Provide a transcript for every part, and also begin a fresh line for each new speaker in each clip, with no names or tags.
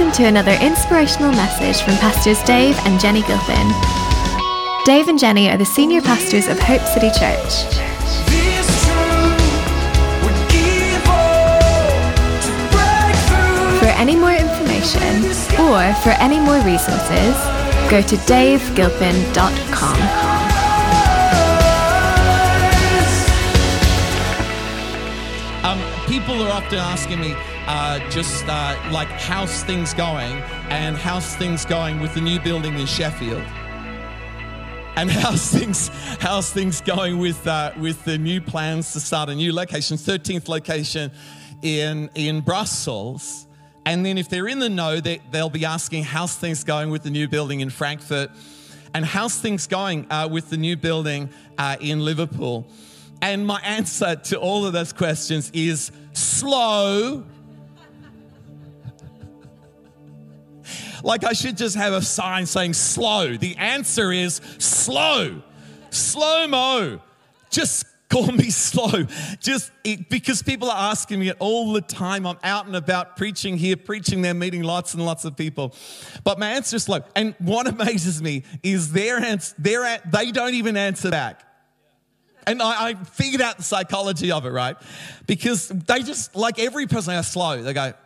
Welcome to another inspirational message from Pastors Dave and Jenny Gilpin. Dave and Jenny are the senior pastors of Hope City Church. For any more information or for any more resources, go to davegilpin.com.
People are often asking me like how's things going, and how's things going with the new building in Sheffield, and how's things going with the new plans to start a new location, 13th location in Brussels. And then if they're in the know, they'll be asking how's things going with the new building in Frankfurt, and how's things going with the new building in Liverpool. And my answer to all of those questions is slow. Like I should just have a sign saying slow. The answer is slow. Slow-mo. Just call me slow. Because people are asking me it all the time. I'm out and about preaching here, preaching there, meeting lots and lots of people. But my answer is slow. And what amazes me is they don't even answer back. And I figured out the psychology of it, right? Because they just, like every person, are slow. They go,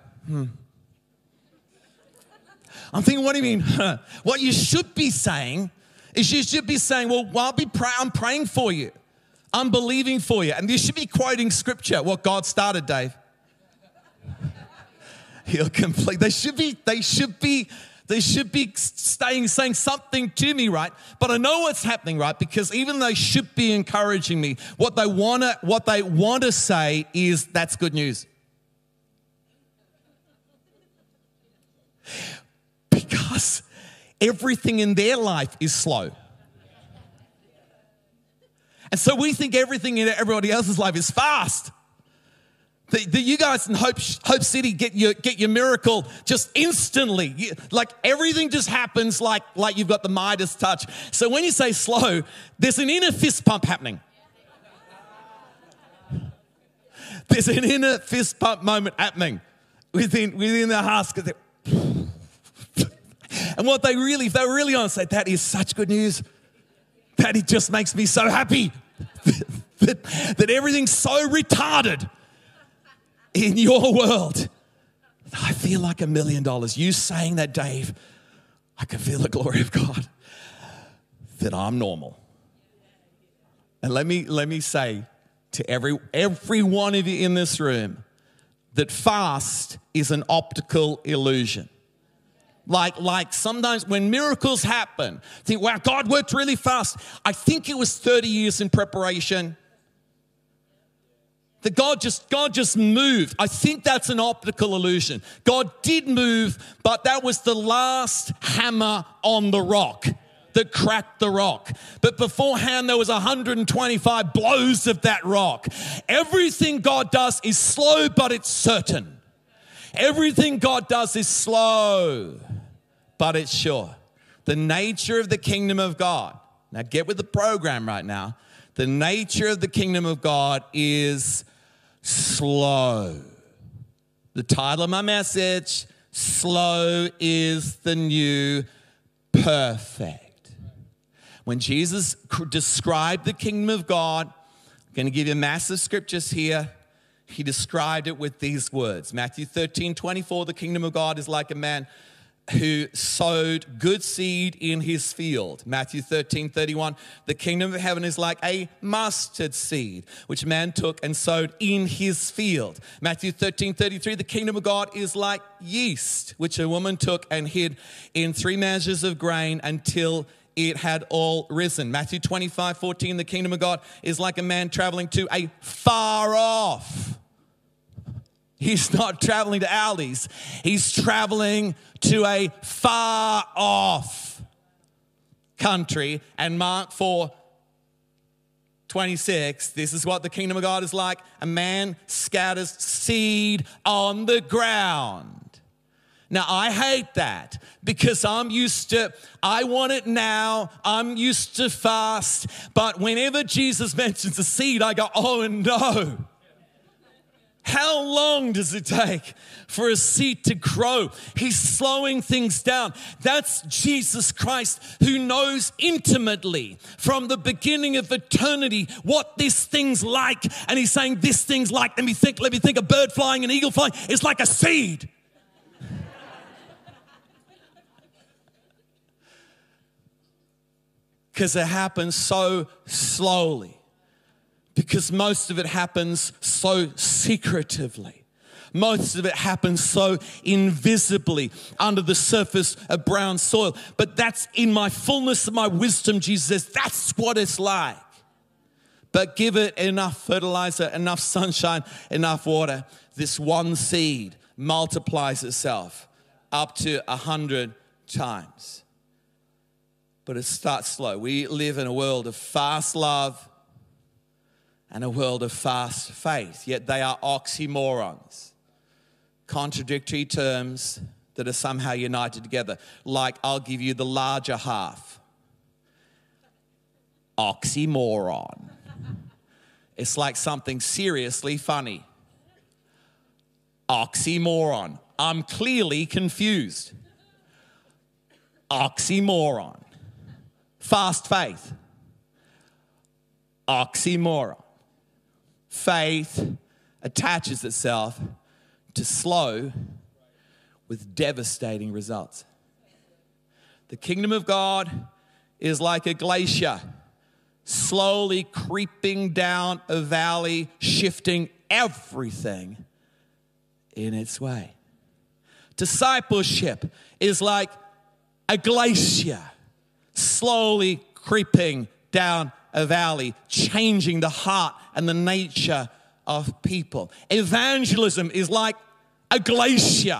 I'm thinking, what do you mean? What you should be saying is you should be saying, well, I'm praying for you. I'm believing for you. And you should be quoting scripture, what God started, Dave. He'll complete. They should be saying something to me, right? But I know what's happening, right? Because even though they should be encouraging me, what they want to say is that's good news. Because everything in their life is slow. And so we think everything in everybody else's life is fast. That you guys in Hope City get your miracle just instantly. Like everything just happens like you've got the Midas touch. So when you say slow, there's an inner fist pump happening. There's an inner fist pump moment happening within the hearts. And what if they really want to say, that is such good news. That it just makes me so happy that everything's so retarded in your world. I feel like $1 million. You saying that, Dave, I can feel the glory of God, that I'm normal. And let me say to every one of you in this room that fast is an optical illusion. Like sometimes when miracles happen, think, wow, God worked really fast. I think it was 30 years in preparation. That God just moved. I think that's an optical illusion. God did move, but that was the last hammer on the rock that cracked the rock. But beforehand, there was 125 blows of that rock. Everything God does is slow, but it's certain. Everything God does is slow, but it's sure. The nature of the kingdom of God. Now get with the program right now. The nature of the kingdom of God is slow. The title of my message, slow is the new perfect. When Jesus described the kingdom of God, I'm going to give you massive scriptures here. He described it with these words. Matthew 13:24, the kingdom of God is like a man who sowed good seed in his field. Matthew 13:31, the kingdom of heaven is like a mustard seed, which man took and sowed in his field. Matthew 13:33, the kingdom of God is like yeast, which a woman took and hid in 3 measures of grain until it had all risen. Matthew 25:14, the kingdom of God is like a man traveling to a far off. He's not traveling to Aldi's. He's traveling to a far off country. And Mark 4:26, this is what the kingdom of God is like. A man scatters seed on the ground. Now, I hate that because I want it now. I'm used to fast. But whenever Jesus mentions a seed, I go, oh no. How long does it take for a seed to grow? He's slowing things down. That's Jesus Christ, who knows intimately from the beginning of eternity what this thing's like. And he's saying this thing's like, let me think, a bird flying, an eagle flying. It's like a seed. Because it happens so slowly. Because most of it happens so secretively. Most of it happens so invisibly under the surface of brown soil. But that's in my fullness of my wisdom, Jesus says, that's what it's like. But give it enough fertilizer, enough sunshine, enough water. This one seed multiplies itself up to 100 times. But it starts slow. We live in a world of fast love and a world of fast faith, yet they are oxymorons, contradictory terms that are somehow united together. Like, I'll give you the larger half. Oxymoron. It's like something seriously funny. Oxymoron. I'm clearly confused. Oxymoron. Fast faith. Oxymoron. Faith attaches itself to slow with devastating results. The kingdom of God is like a glacier, slowly creeping down a valley, shifting everything in its way. Discipleship is like a glacier, slowly creeping down a valley, changing the heart and the nature of people. Evangelism is like a glacier,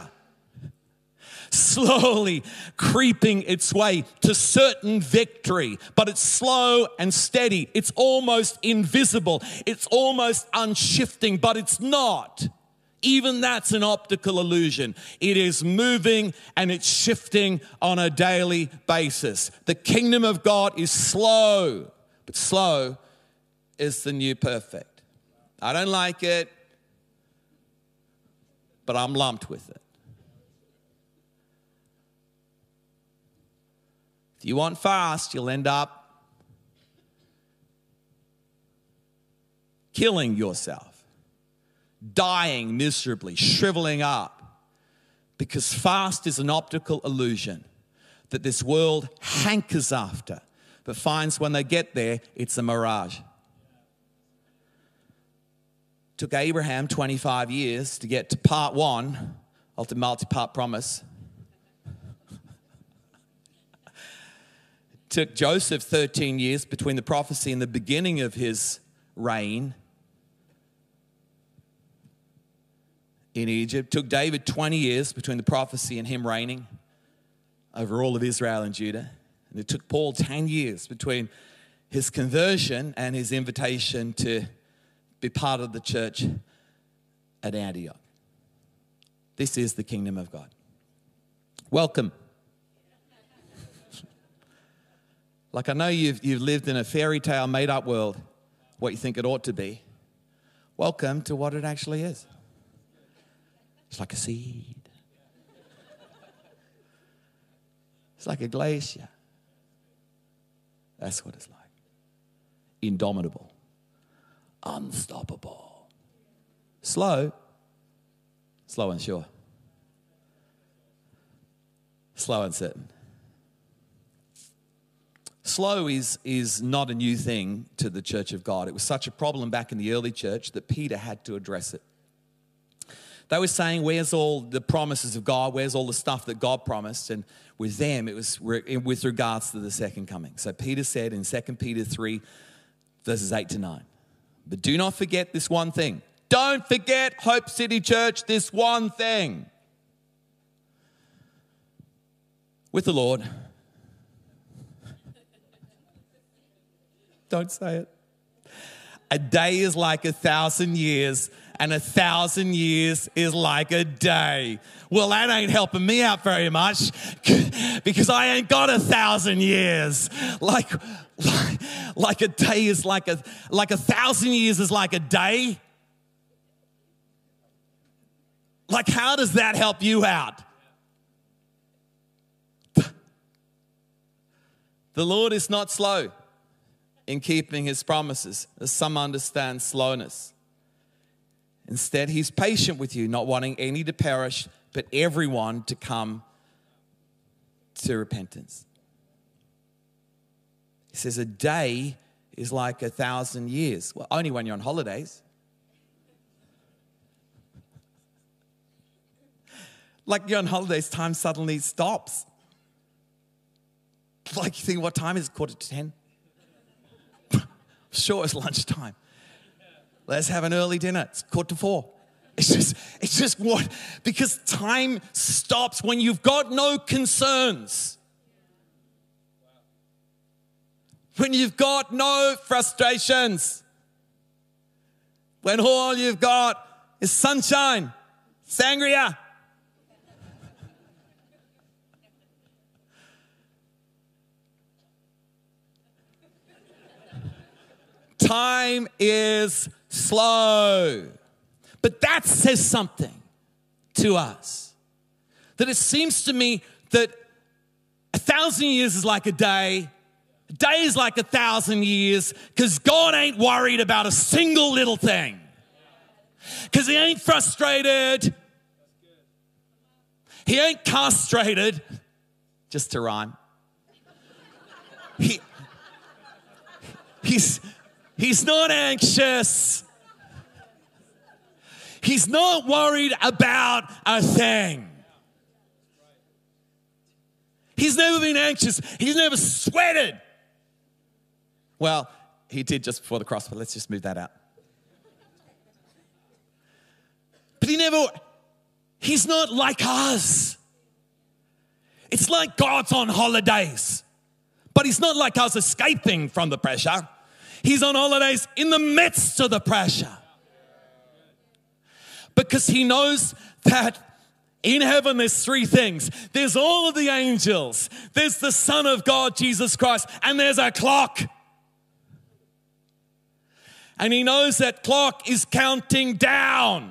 slowly creeping its way to certain victory, but it's slow and steady. It's almost invisible. It's almost unshifting, but it's not. Even that's an optical illusion. It is moving and it's shifting on a daily basis. The kingdom of God is slow, but slow is the new perfect. I don't like it, but I'm lumped with it. If you want fast, you'll end up killing yourself, dying miserably, shriveling up, because fast is an optical illusion that this world hankers after, but finds when they get there, it's a mirage. Took Abraham 25 years to get to part one of the multi-part promise. Took Joseph 13 years between the prophecy and the beginning of his reign in Egypt. Took David 20 years between the prophecy and him reigning over all of Israel and Judah. And it took Paul 10 years between his conversion and his invitation to be part of the church at Antioch. This is the kingdom of God. Welcome. Like, I know you've lived in a fairy tale made up world, what you think it ought to be. Welcome to what it actually is. It's like a seed. It's like a glacier. That's what it's like. Indomitable. Unstoppable. Slow. Slow and sure. Slow and certain. Slow is not a new thing to the church of God. It was such a problem back in the early church that Peter had to address it. They were saying, where's all the promises of God? Where's all the stuff that God promised? And with them, it was with regards to the second coming. So Peter said in 2 Peter 3, verses 8 to 9, but do not forget this one thing. Don't forget, Hope City Church, this one thing. With the Lord. Don't say it. A day is like 1,000 years, and 1,000 years is like a day. Well, that ain't helping me out very much because I ain't got 1,000 years. Like a day is like 1,000 years is like a day. Like, how does that help you out? The Lord is not slow in keeping his promises, as some understand slowness. Instead, he's patient with you, not wanting any to perish, but everyone to come to repentance. He says a day is like 1,000 years. Well, only when you're on holidays. Like you're on holidays, time suddenly stops. Like you think, what time is it? 9:45? Sure, it's lunchtime. Let's have an early dinner. It's 3:45. It's just what? Because time stops when you've got no concerns. When you've got no frustrations. When all you've got is sunshine, sangria. Time is slow. But that says something to us. That it seems to me that 1,000 years is like a day. A day is like 1,000 years because God ain't worried about a single little thing. Because he ain't frustrated. He ain't castrated. Just to rhyme. He's not anxious. He's not worried about a thing. He's never been anxious. He's never sweated. Well, he did just before the cross, but let's just move that out. But he's not like us. It's like God's on holidays. But he's not like us escaping from the pressure. He's on holidays in the midst of the pressure. Because he knows that in heaven there's three things. There's all of the angels. There's the Son of God, Jesus Christ. And there's a clock. And he knows that clock is counting down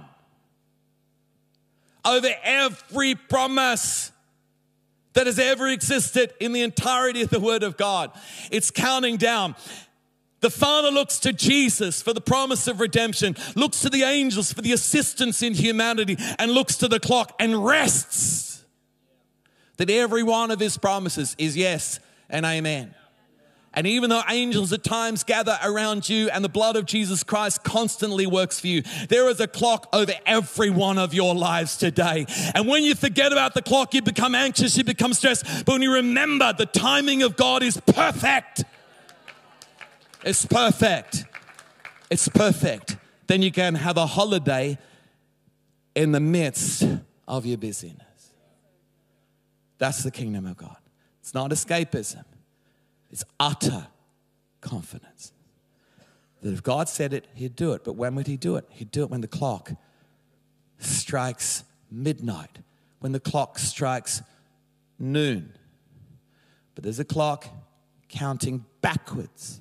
over every promise that has ever existed in the entirety of the Word of God. It's counting down. The Father looks to Jesus for the promise of redemption, looks to the angels for the assistance in humanity, and looks to the clock and rests that every one of his promises is yes and amen. And even though angels at times gather around you and the blood of Jesus Christ constantly works for you, there is a clock over every one of your lives today. And when you forget about the clock, you become anxious, you become stressed. But when you remember the timing of God is perfect, it's perfect. It's perfect. Then you can have a holiday in the midst of your busyness. That's the kingdom of God. It's not escapism. It's utter confidence. That if God said it, he'd do it. But when would he do it? He'd do it when the clock strikes midnight. When the clock strikes noon. But there's a clock counting backwards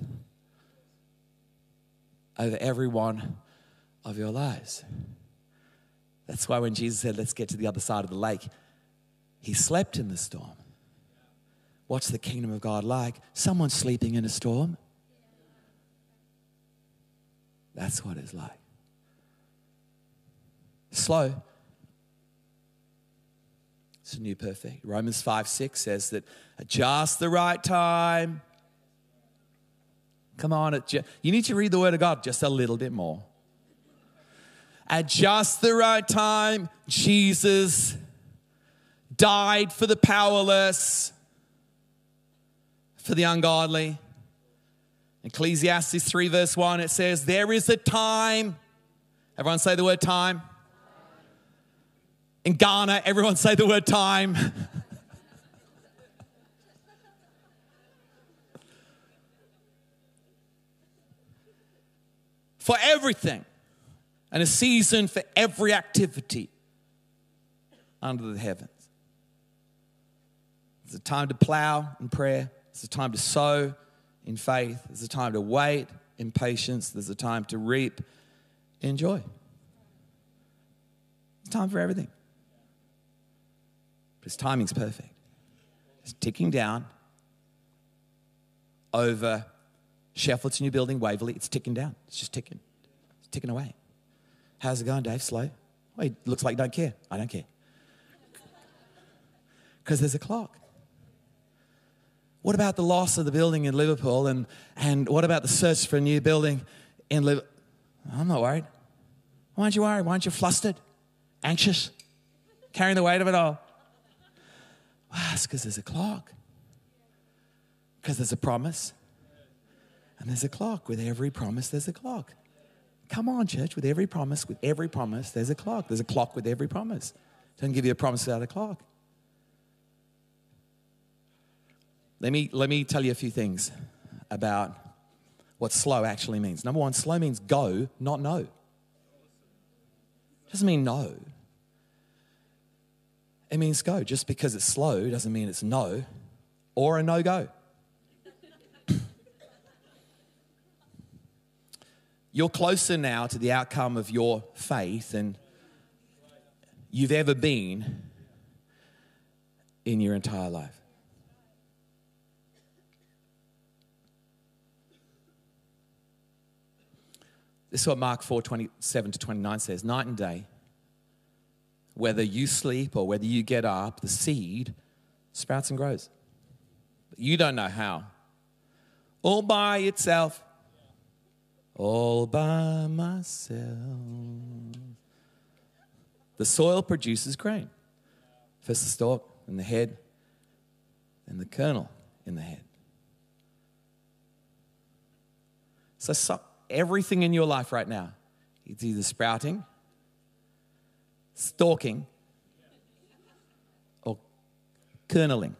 over every one of your lives. That's why when Jesus said, let's get to the other side of the lake, he slept in the storm. What's the kingdom of God like? Someone sleeping in a storm. That's what it's like. Slow. It's a new perfect. Romans 5:6 says that at just the right time. Come on, you need to read the Word of God just a little bit more. At just the right time, Jesus died for the powerless, for the ungodly. Ecclesiastes 3 verse 1, it says, there is a time. Everyone say the word time. In Ghana, everyone say the word time. For everything, and a season for every activity under the heavens. There's a time to plow in prayer. There's a time to sow in faith. There's a time to wait in patience. There's a time to reap in joy.
It's time for everything. But his timing's perfect. It's ticking down over Sheffield's new building, Waverley. It's ticking down. It's just ticking. It's ticking away. How's it going, Dave? Slow? Well, it looks like you don't care. I don't care. Because there's a clock. What about the loss of the building in Liverpool? And what about the search for a new building in Liverpool? I'm not worried. Why aren't you worried? Why aren't you flustered? Anxious? Carrying the weight of it all? Well, it's because there's a clock. Because there's a promise. And there's a clock. With every promise, there's a clock. Come on, church. With every promise, there's a clock. There's a clock with every promise. Doesn't give you a promise without a clock. Let me tell you a few things about what slow actually means. Number one, slow means go, not no. It doesn't mean no. It means go. Just because it's slow doesn't mean it's no or a no-go. You're closer now to the outcome of your faith than you've ever been in your entire life. This is what Mark 4:27-29 says. Night and day, whether you sleep or whether you get up, the seed sprouts and grows. But you don't know how. All by itself. All by myself. The soil produces grain. First the stalk, then the head, then the kernel in the head. So everything in your life right now, it's either sprouting, stalking, or kerneling.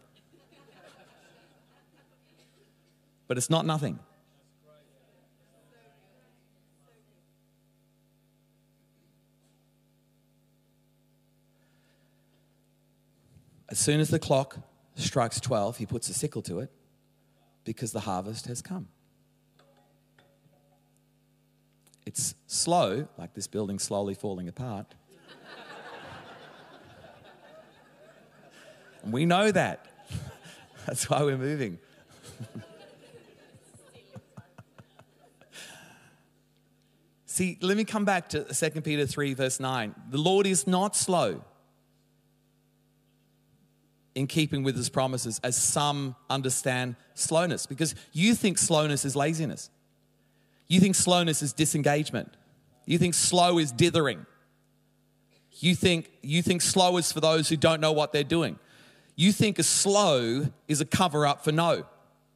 But it's not nothing. As soon as the clock strikes 12, he puts a sickle to it because the harvest has come. It's slow, like this building slowly falling apart. And we know that. That's why we're moving. See, let me come back to 2 Peter 3, verse 9. The Lord is not slow in keeping with his promises, as some understand slowness, because you think slowness is laziness. You think slowness is disengagement. You think slow is dithering. You think slow is for those who don't know what they're doing. You think a slow is a cover-up for no.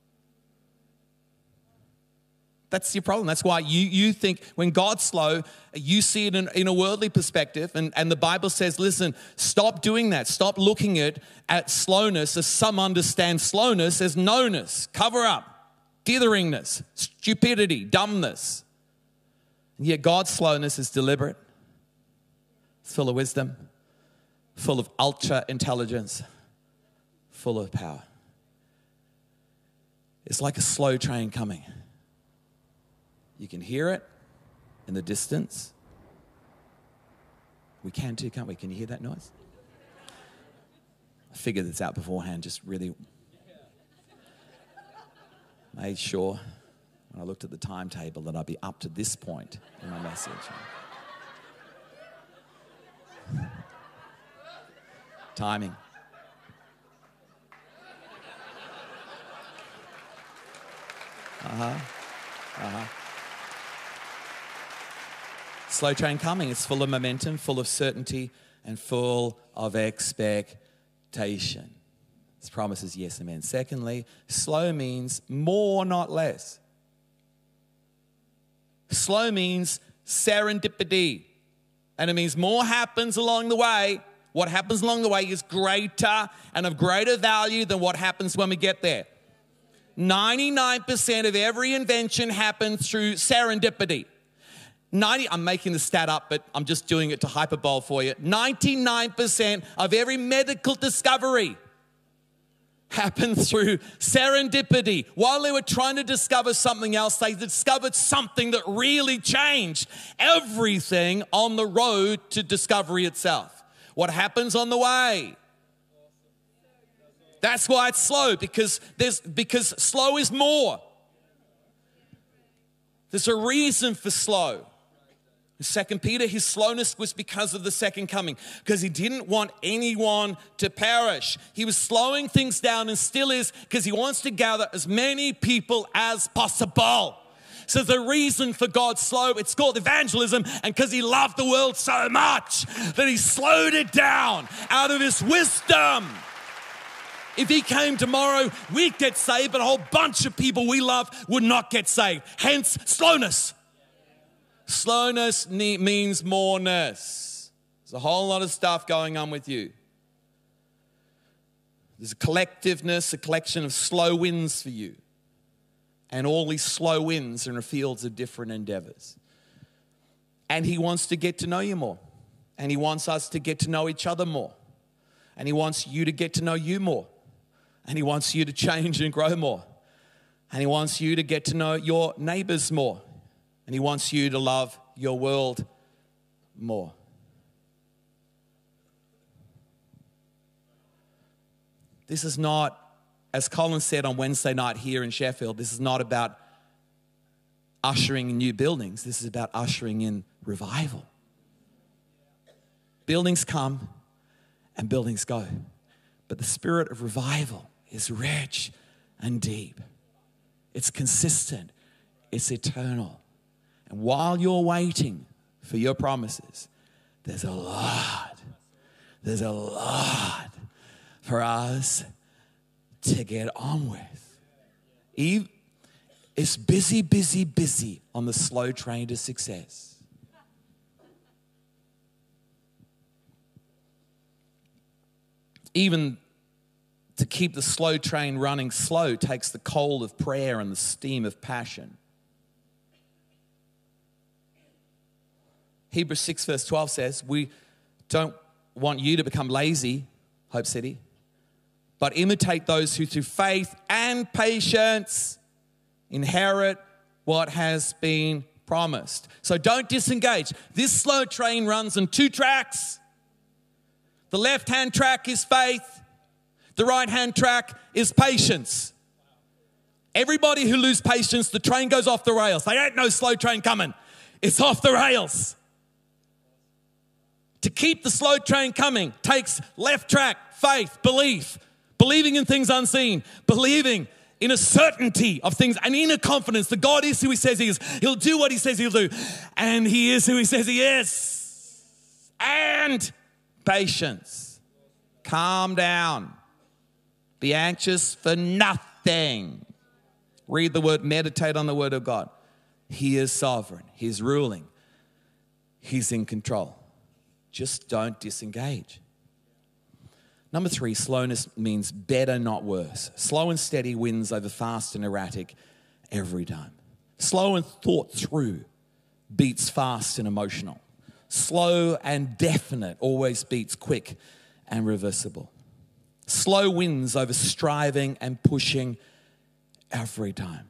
That's your problem. That's why you think when God's slow, you see it in a worldly perspective. And the Bible says, listen, stop doing that. Stop looking at slowness as some understand slowness as no-ness, cover-up, ditheringness, stupidity, dumbness. And yet God's slowness is deliberate. It's full of wisdom, full of ultra intelligence, full of power. It's like a slow train coming. You can hear it in the distance. We can too, can't we? Can you hear that noise? I figured this out beforehand, just really made sure when I looked at the timetable that I'd be up to this point in my message. Timing. Slow train coming. It's full of momentum, full of certainty, and full of expectation. This promise is yes, amen. Secondly, slow means more, not less. Slow means serendipity. And it means more happens along the way. What happens along the way is greater and of greater value than what happens when we get there. 99% of every invention happens through serendipity. I'm making the stat up, but I'm just doing it to hyperbole for you. 99% of every medical discovery
happened through serendipity. While they were trying to discover something else, they discovered something that really changed everything on the road to discovery itself. What happens on the way? That's why it's slow, because slow is more. There's a reason for slow. In 2 Peter, his slowness was because of the second coming, because he didn't want anyone to perish. He was slowing things down and still is, because he wants to gather as many people as possible. So the reason for God's slow, it's called evangelism, and because he loved the world so much that he slowed it down out of his wisdom. If he came tomorrow, we'd get saved, but a whole bunch of people we love would not get saved. Hence, slowness. Slowness means moreness. There's a whole lot of stuff going on with you. There's a collectiveness, a collection of slow wins for you. And all these slow wins are in the fields of different endeavors. And he wants to get to know you more. And he wants us to get to know each other more. And he wants you to get to know you more. And he wants you to change and grow more. And he wants you to get to know your neighbors more. And he wants you to love your world more. This is not, as Colin said on Wednesday night here in Sheffield, this is not about ushering in new buildings. This is about ushering in revival. Buildings come and buildings go. But the spirit of revival is rich and deep. It's consistent. It's eternal. And while you're waiting for your promises, there's a lot for us to get on with. It's busy, busy, busy on the slow train to success. Even to keep the slow train running slow takes the coal of prayer and the steam of passion. Hebrews 6 verse 12 says, we don't want you to become lazy, Hope City, but imitate those who through faith and patience inherit what has been promised. So don't disengage. This slow train runs on 2 tracks. The left-hand track is faith. The right-hand track is patience. Everybody who loses patience, the train goes off the rails. There ain't no slow train coming. It's off the rails. To keep the slow train coming takes left track, faith, belief, believing in things unseen, believing in a certainty of things, and inner confidence that God is who he says he is. He'll do what he says he'll do, and he is who he says he is. And patience. Calm down. Be anxious for nothing. Read the word, meditate on the word of God. He is sovereign. He's ruling. He's in control. Just don't disengage. Number 3, slowness means better, not worse. Slow and steady wins over fast and erratic every time. Slow and thought through beats fast and emotional. Slow and definite always beats quick and reversible. Slow wins over striving and pushing every time.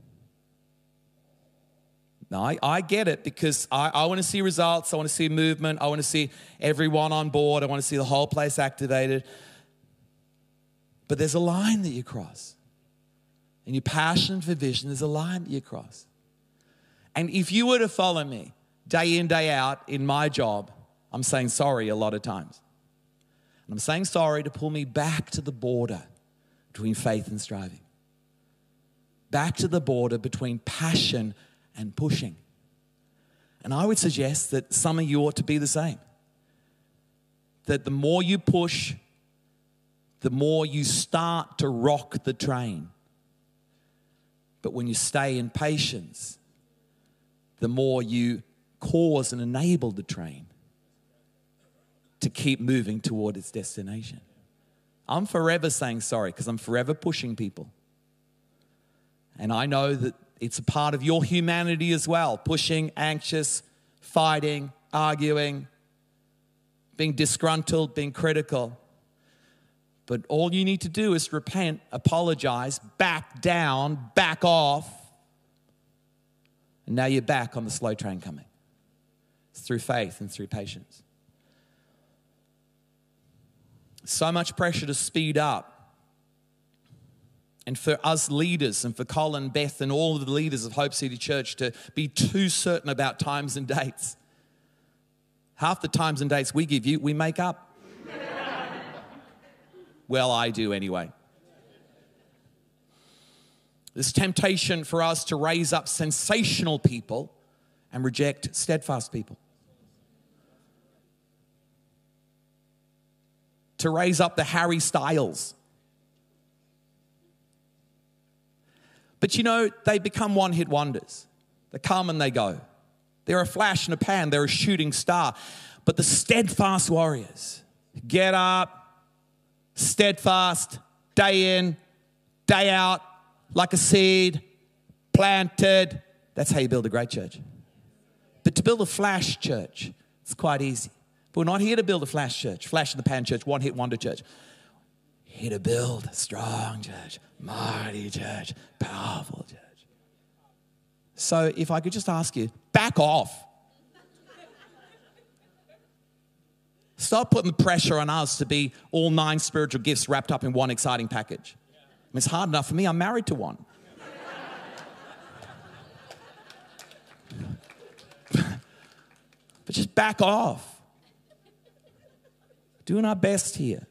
Now, I get it, because I want to see results. I want to see movement. I want to see everyone on board. I want to see the whole place activated. But there's a line that you cross. In your passion for vision, there's a line that you cross. And if you were to follow me day in, day out in my job, I'm saying sorry a lot of times. And I'm saying sorry to pull me back to the border between faith and striving. Back to the border between passion and pushing. And I would suggest that some of you ought to be the same. That the more you push, the more you start to rock the train. But when you stay in patience, the more you cause and enable the train to keep moving toward its destination. I'm forever saying sorry, because I'm forever pushing people. And I know that it's a part of your humanity as well. Pushing, anxious, fighting, arguing, being disgruntled, being critical.
But all you need to do is repent, apologize, back down, back off. And now you're back on the slow train coming. It's through faith and through patience. So much pressure to speed up. And for us leaders and for Colin, Beth, and all of the leaders of Hope City Church to be too certain about times and dates. Half the times and dates we give you, we make up. Well, I do anyway. This temptation for us to raise up sensational people and reject steadfast people. To raise up the Harry Styles. But you know, they become one-hit wonders. They come and they go. They're a flash in a pan. They're a shooting star. But the steadfast warriors get up, steadfast, day in, day out, like a seed, planted. That's how you build a great church. But to build a flash church, it's quite easy. But we're not here to build a flash church, flash in the pan church, one-hit wonder church. Here to build a strong church, mighty church, powerful church. So if I could just ask you, back off. Stop putting the pressure on us to be all 9 spiritual gifts wrapped up in one exciting package. I mean, it's hard enough for me. I'm married to one. But just back off. Doing our best here.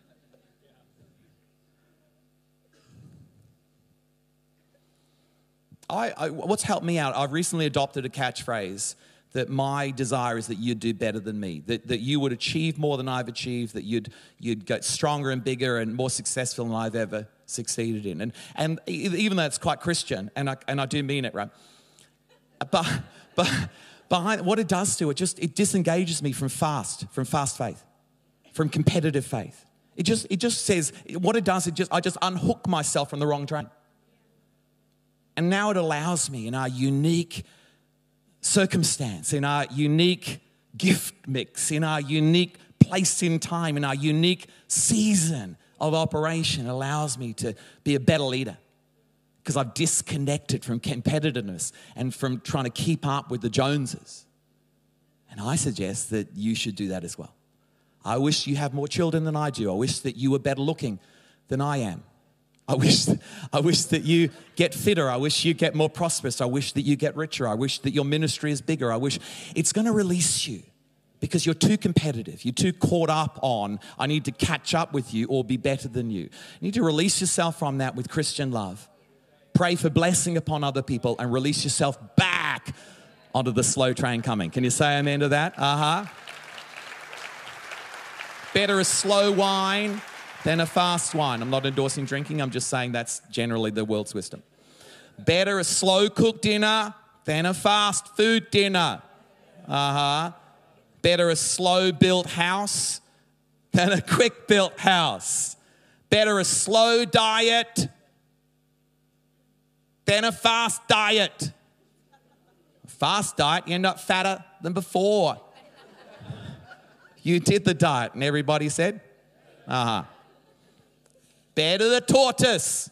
What's helped me out, I've recently adopted a catchphrase that my desire is that you'd do better than me, that you would achieve more than I've achieved, that you'd get stronger and bigger and more successful than I've ever succeeded in. And even though it's quite Christian, and I do mean it, right? But behind what it does to it disengages me from fast faith, from competitive faith. It just says, what it does, I just unhook myself from the wrong train. And now it allows me in our unique circumstance, in our unique gift mix, in our unique place in time, in our unique season of operation, allows me to be a better leader because I've disconnected from competitiveness and from trying to keep up with the Joneses. And I suggest that you should do that as well. I wish you have more children than I do. I wish that you were better looking than I am. I wish that you get fitter. I wish you get more prosperous. I wish that you get richer. I wish that your ministry is bigger. I wish it's going to release you because you're too competitive. You're too caught up on, I need to catch up with you or be better than you. You need to release yourself from that with Christian love. Pray for blessing upon other people and release yourself back onto the slow train coming. Can you say amen to that? Better a slow wine than a fast wine. I'm not endorsing drinking. I'm just saying that's generally the world's wisdom. Better a slow cooked dinner than a fast food dinner. Better a slow built house than a quick built house. Better a slow diet than a fast diet. A fast diet, you end up fatter than before. You did the diet and everybody said, Better the tortoise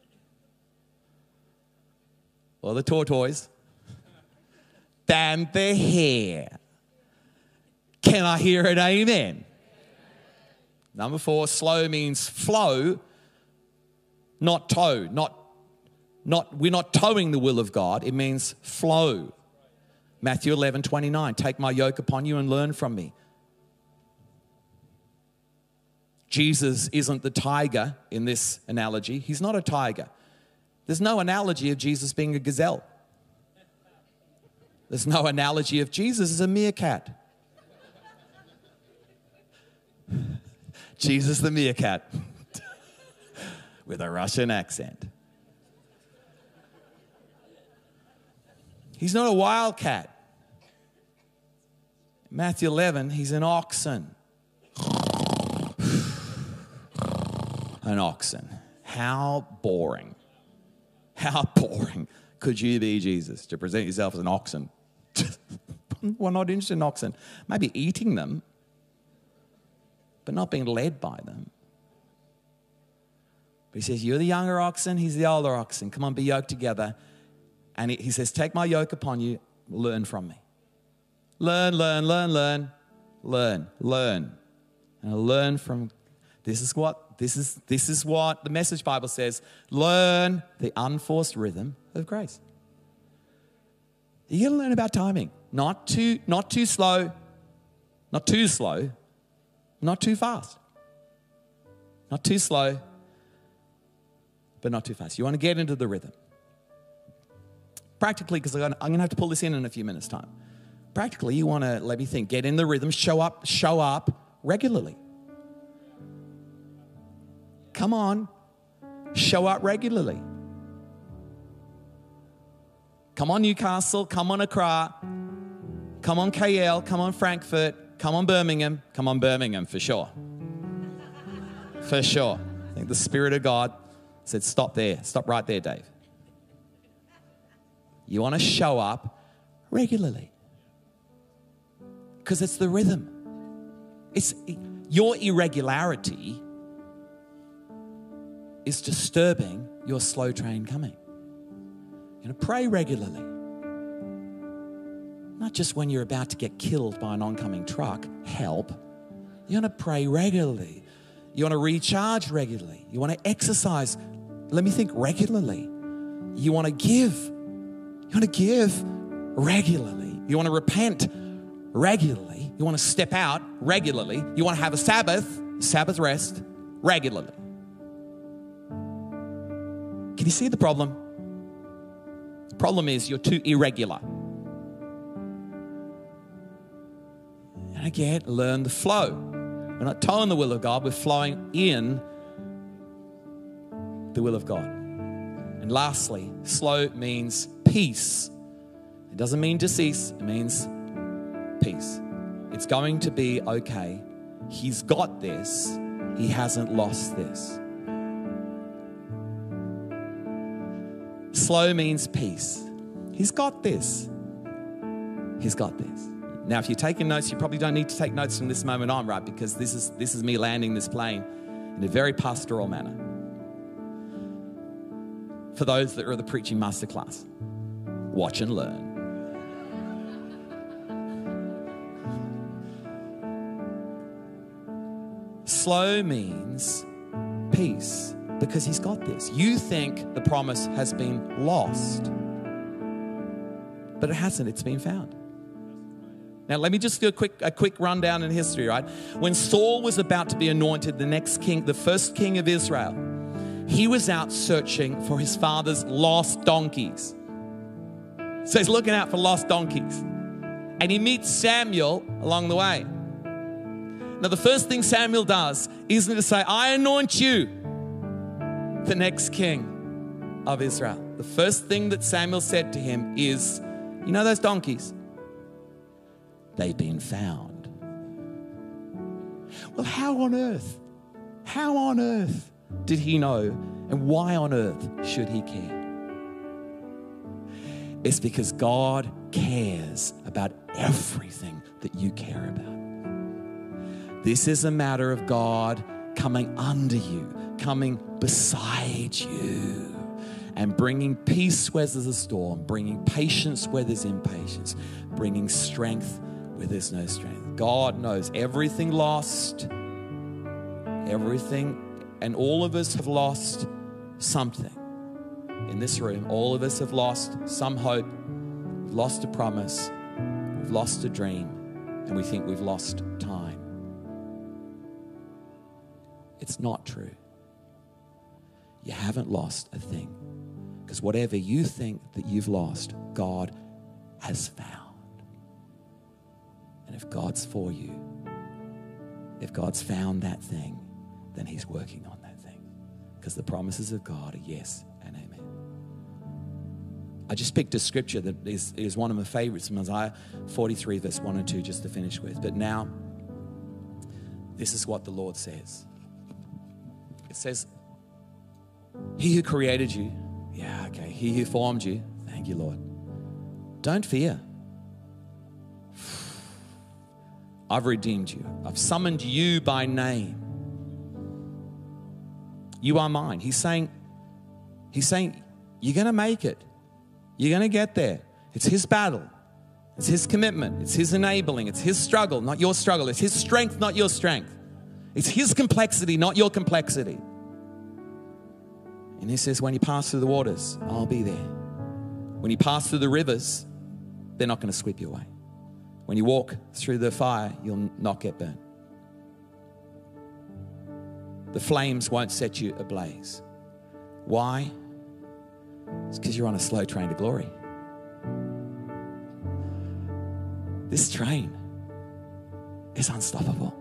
or the tortoise than the hare. Can I hear an amen? Number 4, slow means flow, not tow. We're not towing the will of God. It means flow. Matthew 11:29. Take my yoke upon you and learn from me. Jesus isn't the tiger in this analogy. He's not a tiger. There's no analogy of Jesus being a gazelle. There's no analogy of Jesus as a meerkat. Jesus the meerkat with a Russian accent. He's not a wildcat. Matthew 11, he's an oxen. An oxen. How boring. How boring could you be, Jesus, to present yourself as an oxen? We're not interested in oxen. Maybe eating them, but not being led by them. But he says, you're the younger oxen, he's the older oxen. Come on, be yoked together. And he says, take my yoke upon you, learn from me. Learn. And learn from, this is what the Message Bible says, learn the unforced rhythm of grace. You got to learn about timing. Not too slow, not too slow, not too fast. Not too slow, but not too fast. You want to get into the rhythm. Practically, because I'm going to have to pull this in a few minutes' time. Practically, you want to, let me think, get in the rhythm, show up regularly. Come on, show up regularly. Come on, Newcastle, come on, Accra, come on, KL, come on, Frankfurt, come on, Birmingham for sure. For sure. I think the Spirit of God said, stop right there, Dave. You want to show up regularly. Because it's the rhythm. It's your irregularity is disturbing your slow train coming. You're going to pray regularly. Not just when you're about to get killed by an oncoming truck, help. You're going to pray regularly. You want to recharge regularly. You want to exercise, let me think, regularly. You want to give. You want to give regularly. You want to repent regularly. You want to step out regularly. You want to have a Sabbath rest regularly. Can you see the problem? The problem is you're too irregular. And again, learn the flow. We're not towing the will of God, we're flowing in the will of God. And lastly, slow means peace. It doesn't mean decease, it means peace. It's going to be okay. He's got this. He hasn't lost this. Slow means peace. He's got this. He's got this. Now, if you're taking notes, you probably don't need to take notes from this moment on, right? Because this is me landing this plane in a very pastoral manner. For those that are the preaching masterclass, watch and learn. Slow means peace because he's got this. You think the promise has been lost, but it hasn't. It's been found. Now, let me just do a quick rundown in history, right? When Saul was about to be anointed the next king, the first king of Israel, he was out searching for his father's lost donkeys. So he's looking out for lost donkeys. And he meets Samuel along the way. Now, the first thing Samuel does isn't to say, I anoint you the next king of Israel. The first thing that Samuel said to him is, you know those donkeys? They've been found. Well, how on earth did he know, and why on earth should he care? It's because God cares about everything that you care about. This is a matter of God coming under you, coming beside you, and bringing peace where there's a storm, bringing patience where there's impatience, bringing strength where there's no strength. God knows everything lost, everything, and all of us have lost something. In this room, all of us have lost some hope, we've lost a promise, we've lost a dream, and we think we've lost time. It's not true. You haven't lost a thing, because whatever you think that you've lost, God has found. And if God's for you, if God's found that thing, then he's working on that thing. Because the promises of God are yes and amen. I just picked a scripture that is one of my favorites from Isaiah 43, verse 1 and 2, just to finish with. But now, this is what the Lord says. It says, he who created you, he who formed you, thank you, Lord. Don't fear. I've redeemed you. I've summoned you by name. You are mine. He's saying, you're going to make it. You're going to get there. It's his battle. It's his commitment. It's his enabling. It's his struggle, not your struggle. It's his strength, not your strength. It's his complexity, not your complexity. And he says, when you pass through the waters, I'll be there. When you pass through the rivers, they're not going to sweep you away. When you walk through the fire, you'll not get burnt. The flames won't set you ablaze. Why? It's because you're on a slow train to glory. This train is unstoppable.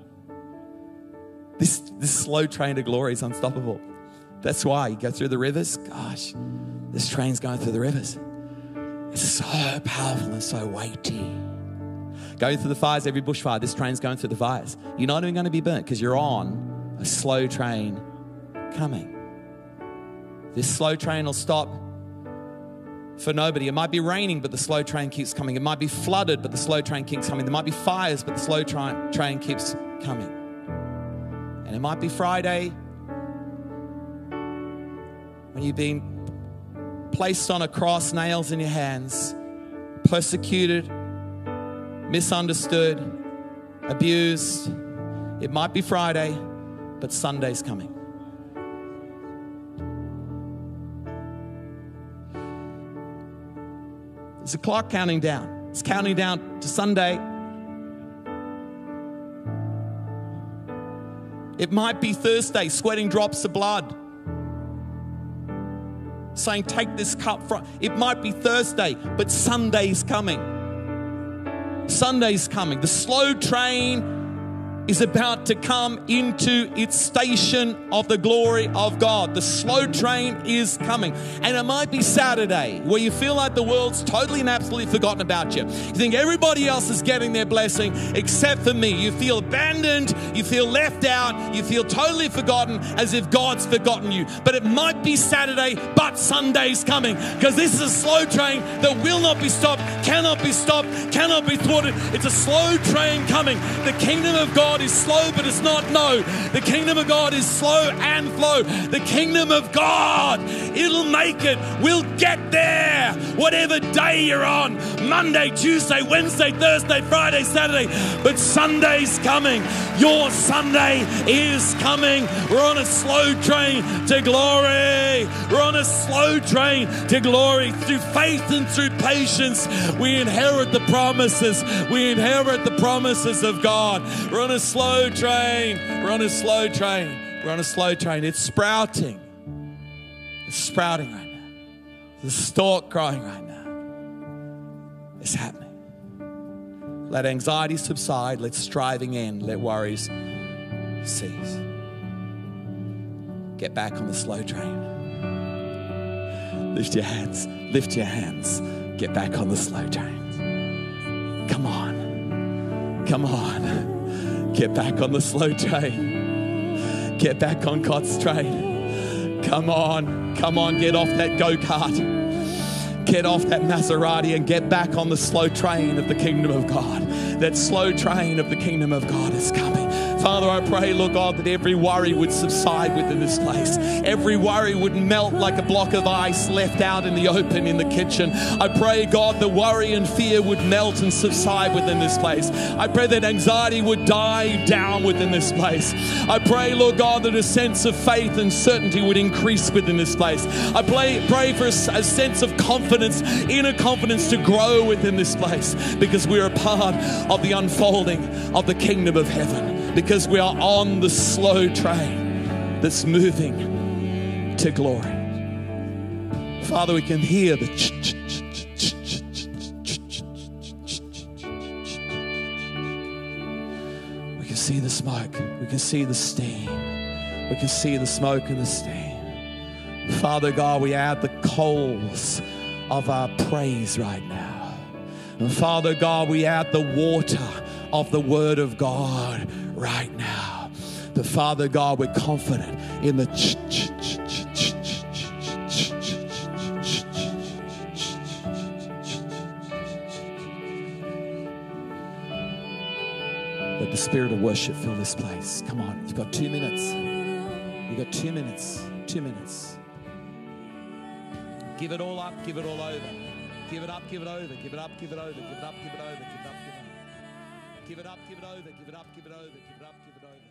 This slow train to glory is unstoppable. That's why you go through the rivers. Gosh, this train's going through the rivers. It's so powerful and so weighty. Going through the fires, every bushfire, this train's going through the fires. You're not even going to be burnt because you're on a slow train coming. This slow train will stop for nobody. It might be raining, but the slow train keeps coming. It might be flooded, but the slow train keeps coming. There might be fires, but the slow train keeps coming. And it might be Friday when you've been placed on a cross, nails in your hands, persecuted, misunderstood, abused. It might be Friday, but Sunday's coming. There's a clock counting down. It's counting down to Sunday. It might be Thursday, sweating drops of blood, saying, take this cup from. It might be Thursday, but Sunday's coming. Sunday's coming. The slow train is about to come into its station of the glory of God. The slow train is coming. And it might be Saturday where you feel like the world's totally and absolutely forgotten about you. You think everybody else is getting their blessing except for me. You feel abandoned, you feel left out, you feel totally forgotten, as if God's forgotten you. But it might be Saturday, but Sunday's coming, because this is a slow train that will not be stopped, cannot be thwarted. It's a slow train coming. The kingdom of God is slow, but it's not no. The kingdom of God is slow and flow. The kingdom of God, it'll make it. We'll get there. Whatever day you're on, Monday, Tuesday, Wednesday, Thursday, Friday, Saturday, but Sunday's coming. Your Sunday is coming. We're on a slow train to glory. We're on a slow train to glory. Through faith and through patience, we inherit the promises. We inherit the promises of God. We're on a slow train. We're on a slow train. We're on a slow train. It's sprouting. It's sprouting right now. There's a stalk growing right now. It's happening. Let anxiety subside. Let striving end. Let worries cease. Get back on the slow train. Lift your hands. Lift your hands. Get back on the slow train. Come on. Come on. Get back on the slow train. Get back on God's train. Come on. Come on. Get off that go-kart. Get off that Maserati and get back on the slow train of the kingdom of God. That slow train of the kingdom of God is coming. Father, I pray, Lord God, that every worry would subside within this place. Every worry would melt like a block of ice left out in the open in the kitchen. I pray, God, that worry and fear would melt and subside within this place. I pray that anxiety would die down within this place. I pray, Lord God, that a sense of faith and certainty would increase within this place. I pray for a sense of confidence, inner confidence to grow within this place, because we're a part of the unfolding of the kingdom of heaven. Because we are on the slow train that's moving to glory. Father, we can hear the we can see the smoke. We can see the steam. We can see the smoke and the steam. Father God, we add the coals of our praise right now. And Father God, we add the water of the word of God right now. But Father God, we're confident in the let the spirit of worship fill this place. Come on, you've got 2 minutes. You've got 2 minutes. 2 minutes. Give it all up, give it all over. Give it up, give it over, give it up, give it over, give it up, give it over, give it up, give it over. Give it up, give it over, give it up, give it over, give it up, give it over.